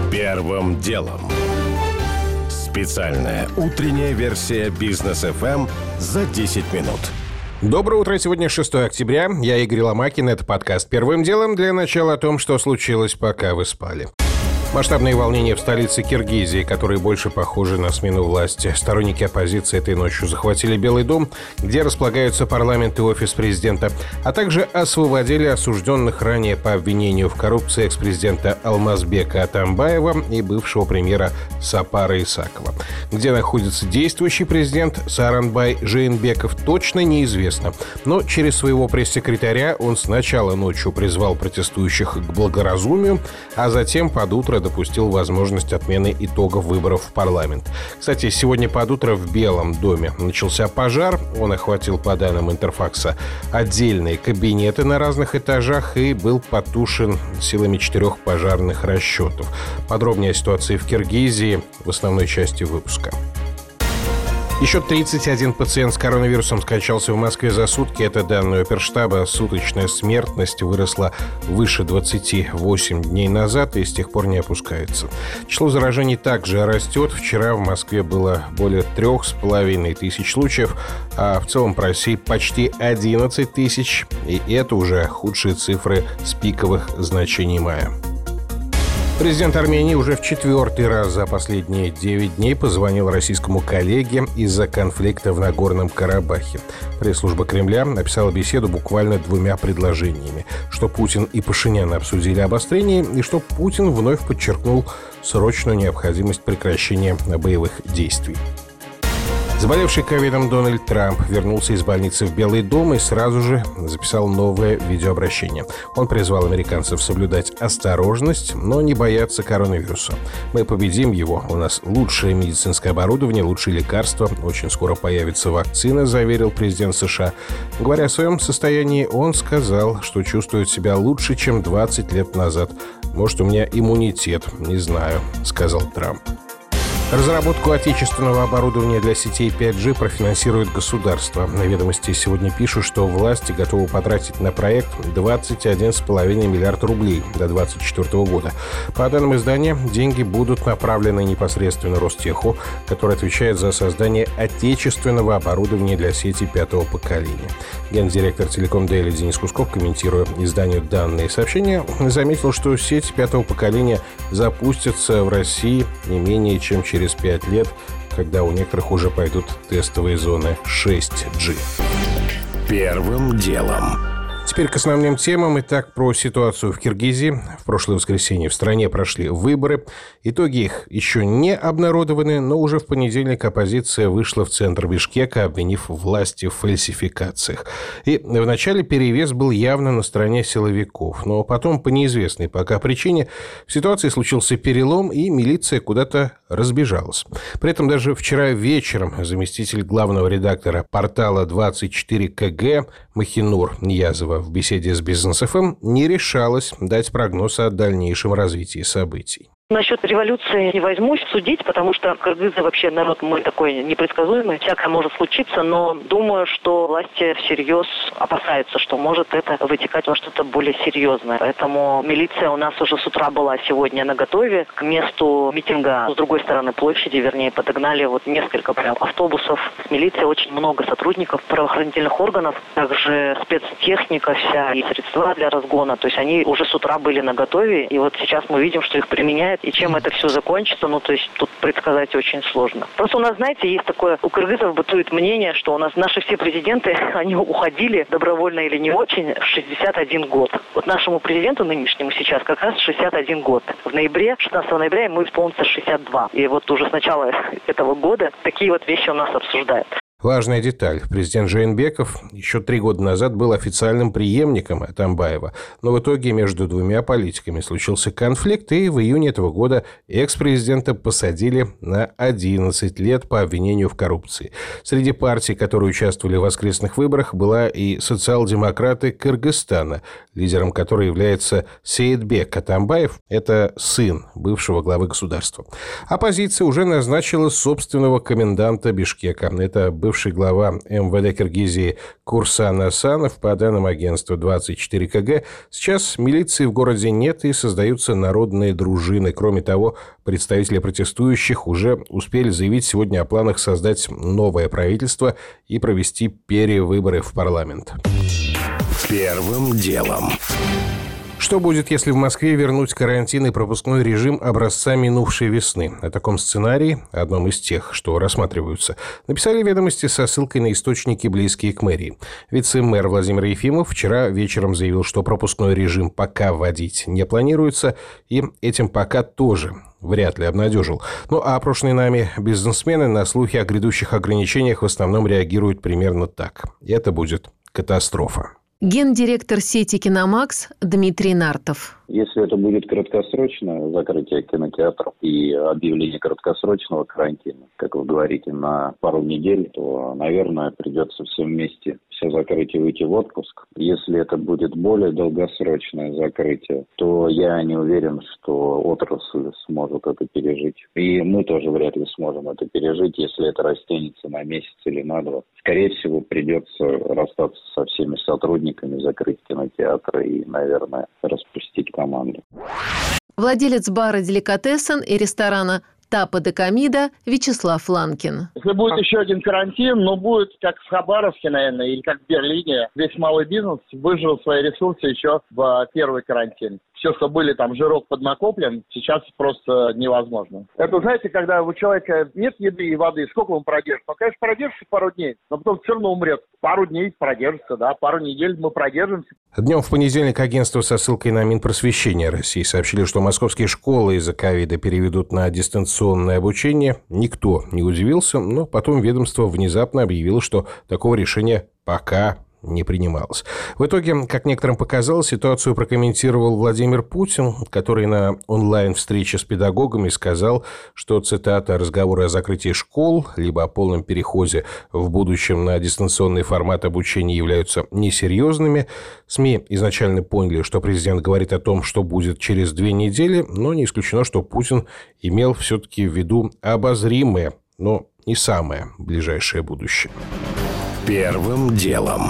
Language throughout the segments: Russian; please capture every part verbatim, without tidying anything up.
Первым делом. Специальная утренняя версия Бизнес эф эм за десять минут. Доброе утро, сегодня шестое октября. Я Игорь Ломакин, это подкаст «Первым делом». Для начала о том, что случилось, пока вы спали. Масштабные волнения в столице Киргизии, которые больше похожи на смену власти. Сторонники оппозиции этой ночью захватили Белый дом, где располагаются парламент и офис президента, а также освободили осужденных ранее по обвинению в коррупции экс-президента Алмазбека Атамбаева и бывшего премьера Сапара Исакова. Где находится действующий президент Сооронбай Жээнбеков, точно неизвестно. Но через своего пресс-секретаря он сначала ночью призвал протестующих к благоразумию, а затем под утро допустил возможность отмены итогов выборов в парламент. Кстати, сегодня под утро в Белом доме начался пожар. Он охватил, по данным Интерфакса, отдельные кабинеты на разных этажах и был потушен силами четырех пожарных расчетов. Подробнее о ситуации в Киргизии в основной части выпуска. Еще тридцать один пациент с коронавирусом скончался в Москве за сутки. Это данные оперштаба. Суточная смертность выросла выше двадцати восьми дней назад и с тех пор не опускается. Число заражений также растет. Вчера в Москве было более трех с половиной тысяч случаев, а в целом по России почти одиннадцать тысяч. И это уже худшие цифры с пиковых значений мая. Президент Армении уже в четвертый раз за последние девять дней позвонил российскому коллеге из-за конфликта в Нагорном Карабахе. Пресс-служба Кремля написала беседу буквально двумя предложениями, что Путин и Пашинян обсудили обострение, и что Путин вновь подчеркнул срочную необходимость прекращения боевых действий. Заболевший ковидом Дональд Трамп вернулся из больницы в Белый дом и сразу же записал новое видеообращение. Он призвал американцев соблюдать осторожность, но не бояться коронавируса. «Мы победим его. У нас лучшее медицинское оборудование, лучшие лекарства. Очень скоро появится вакцина», — заверил президент США. Говоря о своем состоянии, он сказал, что чувствует себя лучше, чем двадцать лет назад. «Может, у меня иммунитет, не знаю», — сказал Трамп. Разработку отечественного оборудования для сетей пять джи профинансирует государство. На «Ведомости» сегодня пишут, что власти готовы потратить на проект двадцать один с половиной миллиард рублей до две тысячи двадцать четвёртого года. По данным издания, деньги будут направлены непосредственно Ростеху, который отвечает за создание отечественного оборудования для сети пятого поколения. Гендиректор Телеком Дейли Денис Кусков, комментируя изданию данные сообщения, заметил, что сеть пятого поколения запустится в России не менее чем через через пять лет, когда у некоторых уже пойдут тестовые зоны шесть джи. Первым делом. Теперь к основным темам. Итак, про ситуацию в Киргизии. В прошлое воскресенье в стране прошли выборы. Итоги их еще не обнародованы, но уже в понедельник оппозиция вышла в центр Бишкека, обвинив власти в фальсификациях. И вначале перевес был явно на стороне силовиков, но потом по неизвестной пока причине в ситуации случился перелом, и милиция куда-то разбежалась. При этом даже вчера вечером заместитель главного редактора портала двадцать четыре ка гэ Махинур Ниязова в беседе с Бизнес эф эм не решалась дать прогноз о дальнейшем развитии событий. Насчет революции не возьмусь судить, потому что кыргызы вообще народ мы такой непредсказуемый. Всякое может случиться, но думаю, что власти всерьез опасаются, что может это вытекать во что-то более серьезное. Поэтому милиция у нас уже с утра была сегодня наготове. К месту митинга с другой стороны площади, вернее, подогнали вот несколько прям автобусов с милицией, очень много сотрудников правоохранительных органов, также спецтехника вся и средства для разгона. То есть они уже с утра были наготове, и вот сейчас мы видим, что их применяют. И чем это все закончится, ну, то есть тут предсказать очень сложно. Просто у нас, знаете, есть такое, у кыргызов бытует мнение, что у нас наши все президенты, они уходили, добровольно или не очень, в шестьдесят один год. Вот нашему президенту нынешнему сейчас как раз шестьдесят один год. В ноябре, шестнадцатого ноября ему исполнится шестьдесят два. И вот уже с начала этого года такие вот вещи у нас обсуждают. Важная деталь. Президент Жээнбеков еще три года назад был официальным преемником Атамбаева, но в итоге между двумя политиками случился конфликт, и в июне этого года экс-президента посадили на одиннадцать лет по обвинению в коррупции. Среди партий, которые участвовали в воскресных выборах, была и социал-демократы Кыргызстана, лидером которой является Сейитбек Атамбаев, это сын бывшего главы государства. Оппозиция уже назначила собственного коменданта Бишкека. Это бывший глава эм вэ дэ Киргизии Курсан Асанов. По данным агентства двадцать четыре ка гэ, сейчас милиции в городе нет и создаются народные дружины. Кроме того, представители протестующих уже успели заявить сегодня о планах создать новое правительство и провести перевыборы в парламент. Первым делом. Что будет, если в Москве вернуть карантин и пропускной режим образца минувшей весны? О таком сценарии, одном из тех, что рассматриваются, написали ведомости со ссылкой на источники, близкие к мэрии. Вице-мэр Владимир Ефимов вчера вечером заявил, что пропускной режим пока вводить не планируется, и этим пока тоже вряд ли обнадежил. Ну а опрошенные нами бизнесмены на слухи о грядущих ограничениях в основном реагируют примерно так. Это будет катастрофа. Гендиректор сети «Киномакс» Дмитрий Нартов. Если это будет краткосрочное закрытие кинотеатров и объявление краткосрочного карантина, как вы говорите, на пару недель, то, наверное, придется всем вместе все закрыть и выйти в отпуск. Если это будет более долгосрочное закрытие, то я не уверен, что отрасль сможет это пережить. И мы тоже вряд ли сможем это пережить, если это растянется на месяц или на два. Скорее всего, придется расстаться со всеми сотрудниками, закрыть кинотеатры и, наверное, распустить команду. Владелец бара «Деликатесен» и ресторана «Тапа де Комида» Вячеслав Ланкин. Если будет еще один карантин, но будет как в Хабаровске, наверное, или как в Берлине. Весь малый бизнес выжил свои ресурсы еще в первый карантин. Все, что были там, жирок поднакоплен, сейчас просто невозможно. Это, знаете, когда у человека нет еды и воды, сколько он продержится? Ну, конечно, продержится пару дней, но потом все равно умрет. Пару дней продержится, да, пару недель мы продержимся. Днем в понедельник агентство со ссылкой на Минпросвещение России сообщили, что московские школы из-за ковида переведут на дистанционное обучение. Никто не удивился, но потом ведомство внезапно объявило, что такого решения пока не принималось. В итоге, как некоторым показалось, ситуацию прокомментировал Владимир Путин, который на онлайн-встрече с педагогами сказал, что, цитата, «разговоры о закрытии школ, либо о полном переходе в будущем на дистанционный формат обучения являются несерьезными». СМИ изначально поняли, что президент говорит о том, что будет через две недели, но не исключено, что Путин имел все-таки в виду обозримое, но не самое ближайшее будущее. Первым делом.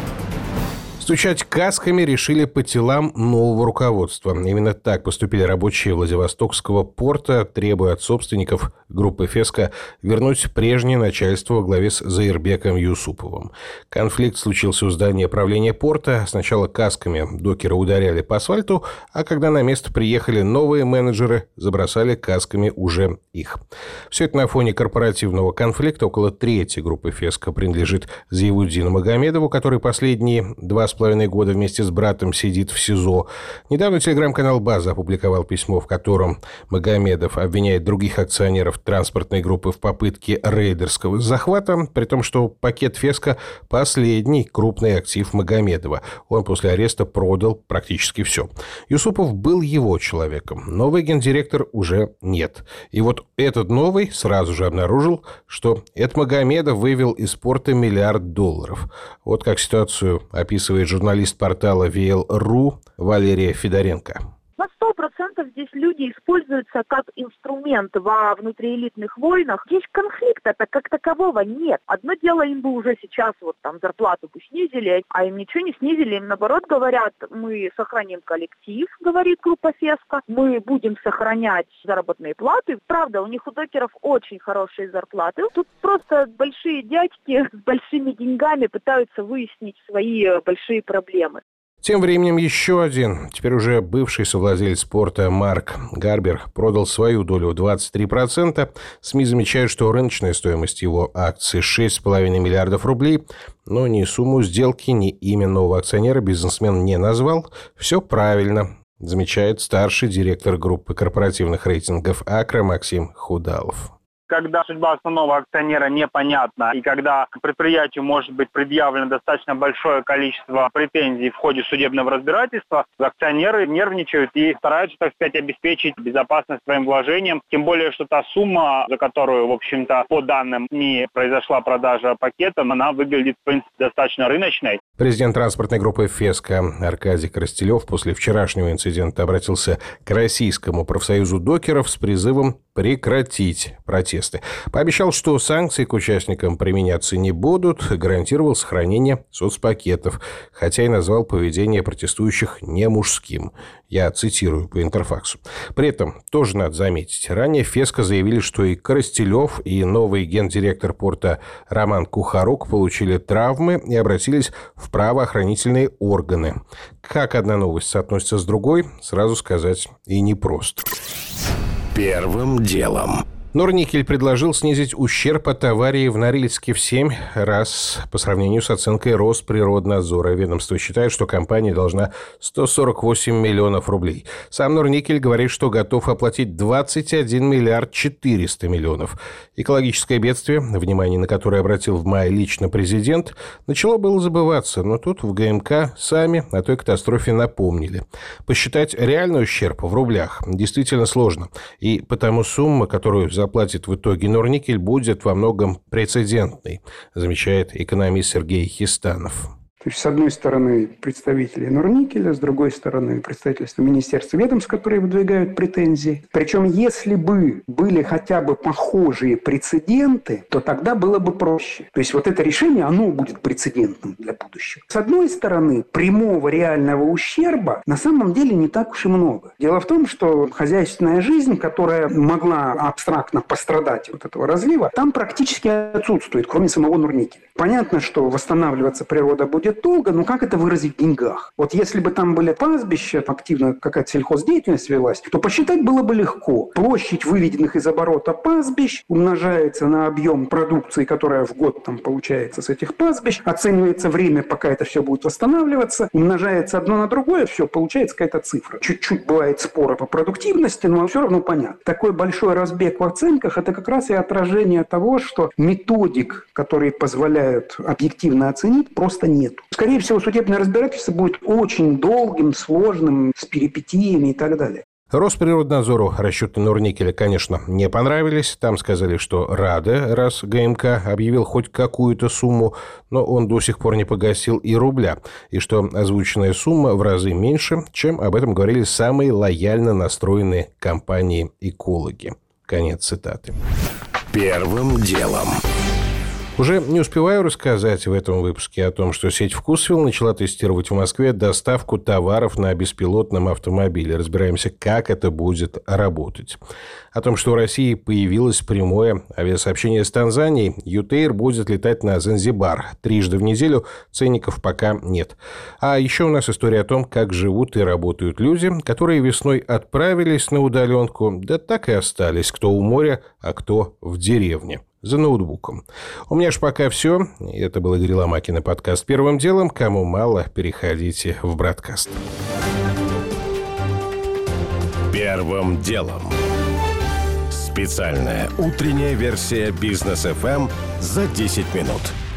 Стучать касками решили по телам нового руководства. Именно так поступили рабочие Владивостокского порта, требуя от собственников группы «Феска» вернуть прежнее начальство во главе с Заирбеком Юсуповым. Конфликт случился у здания правления порта. Сначала касками докеры ударяли по асфальту, а когда на место приехали новые менеджеры, забросали касками уже их. Все это на фоне корпоративного конфликта. Около трети группы «Феска» принадлежит Зиауддину Магомедову, который последние два с половиной года вместе с братом сидит в СИЗО. Недавно телеграм-канал «База» опубликовал письмо, в котором Магомедов обвиняет других акционеров транспортной группы в попытке рейдерского захвата, при том, что пакет «Феска» – последний крупный актив Магомедова. Он после ареста продал практически все. Юсупов был его человеком. Новый гендиректор уже нет. И вот этот новый сразу же обнаружил, что этот Магомедов вывел из порта миллиард долларов. Вот как ситуацию описывает журналист портала ви эл точка ру Валерия Федоренко. На сто процентов здесь люди используются как инструмент во внутриэлитных войнах. Здесь конфликта-то как такового нет. Одно дело, им бы уже сейчас вот там зарплату бы снизили, а им ничего не снизили. Им наоборот говорят, мы сохраним коллектив, говорит группа «Феска, мы будем сохранять заработные платы. Правда, у них у докеров очень хорошие зарплаты. Тут просто большие дядьки с большими деньгами пытаются выяснить свои большие проблемы. Тем временем еще один, теперь уже бывший совладелец порта Марк Гарбер продал свою долю в двадцать три процента. СМИ замечают, что рыночная стоимость его акций шесть целых пять десятых миллиардов рублей, но ни сумму сделки, ни имя нового акционера бизнесмен не назвал. Все правильно, замечает старший директор группы корпоративных рейтингов «Акра» Максим Худалов. Когда судьба основного акционера непонятна, и когда предприятию может быть предъявлено достаточно большое количество претензий в ходе судебного разбирательства, акционеры нервничают и стараются, так сказать, обеспечить безопасность своим вложениям. Тем более, что та сумма, за которую, в общем-то, по данным СМИ произошла продажа пакета, она выглядит, в принципе, достаточно рыночной. Президент транспортной группы «Феска» Аркадий Коростелев после вчерашнего инцидента обратился к Российскому профсоюзу докеров с призывом прекратить протесты. протесты. Пообещал, что санкции к участникам применяться не будут, гарантировал сохранение соцпакетов, хотя и назвал поведение протестующих не мужским. Я цитирую по Интерфаксу. При этом, тоже надо заметить, ранее Феска заявили, что и Коростелев, и новый гендиректор порта Роман Кухарук получили травмы и обратились в правоохранительные органы. Как одна новость соотносится с другой, сразу сказать и непросто. Первым делом. Норникель предложил снизить ущерб от аварии в Норильске в семь раз по сравнению с оценкой Росприроднадзора. Ведомство считает, что компания должна сто сорок восемь миллионов рублей. Сам Норникель говорит, что готов оплатить двадцать один миллиард четыреста миллионов. Экологическое бедствие, внимание на которое обратил в мае лично президент, начало было забываться, но тут в ГМК сами о той катастрофе напомнили. Посчитать реальный ущерб в рублях действительно сложно, и потому сумма, которую заплатит в итоге Норникель, будет во многом прецедентной, замечает экономист Сергей Хистанов. То есть, с одной стороны, представители Норникеля, с другой стороны, представительство министерства ведомств, которые выдвигают претензии. Причем, если бы были хотя бы похожие прецеденты, то тогда было бы проще. То есть, вот это решение, оно будет прецедентным для будущего. С одной стороны, прямого реального ущерба на самом деле не так уж и много. Дело в том, что хозяйственная жизнь, которая могла абстрактно пострадать от этого разлива, там практически отсутствует, кроме самого Норникеля. Понятно, что восстанавливаться природа будет долго, но как это выразить в деньгах? Вот если бы там были пастбища, активно какая-то сельхоздеятельность велась, то посчитать было бы легко. Площадь выведенных из оборота пастбищ умножается на объем продукции, которая в год там получается с этих пастбищ, оценивается время, пока это все будет восстанавливаться, умножается одно на другое, все, получается какая-то цифра. Чуть-чуть бывает спора по продуктивности, но все равно понятно. Такой большой разбег в оценках – это как раз и отражение того, что методик, которые позволяют объективно оценить, просто нет. Скорее всего, судебное разбирательство будет очень долгим, сложным, с перипетиями и так далее. Росприроднадзору расчеты Норникеля, конечно, не понравились. Там сказали, что рады, раз ГМК объявил хоть какую-то сумму, но он до сих пор не погасил и рубля. И что озвученная сумма в разы меньше, чем об этом говорили самые лояльно настроенные компании-экологи. Конец цитаты. Первым делом. Уже не успеваю рассказать в этом выпуске о том, что сеть «Вкусвилл» начала тестировать в Москве доставку товаров на беспилотном автомобиле. Разбираемся, как это будет работать. О том, что в России появилось прямое авиасообщение с Танзанией, ЮТейр будет летать на Занзибар. Трижды в неделю, ценников пока нет. А еще у нас история о том, как живут и работают люди, которые весной отправились на удаленку, да так и остались, кто у моря, а кто в деревне. За ноутбуком. У меня ж пока все. Это был Игорь Ломакин и подкаст «Первым делом». Кому мало, переходите в Бродкаст. Первым делом. Специальная утренняя версия «Бизнес эф эм» за десять минут.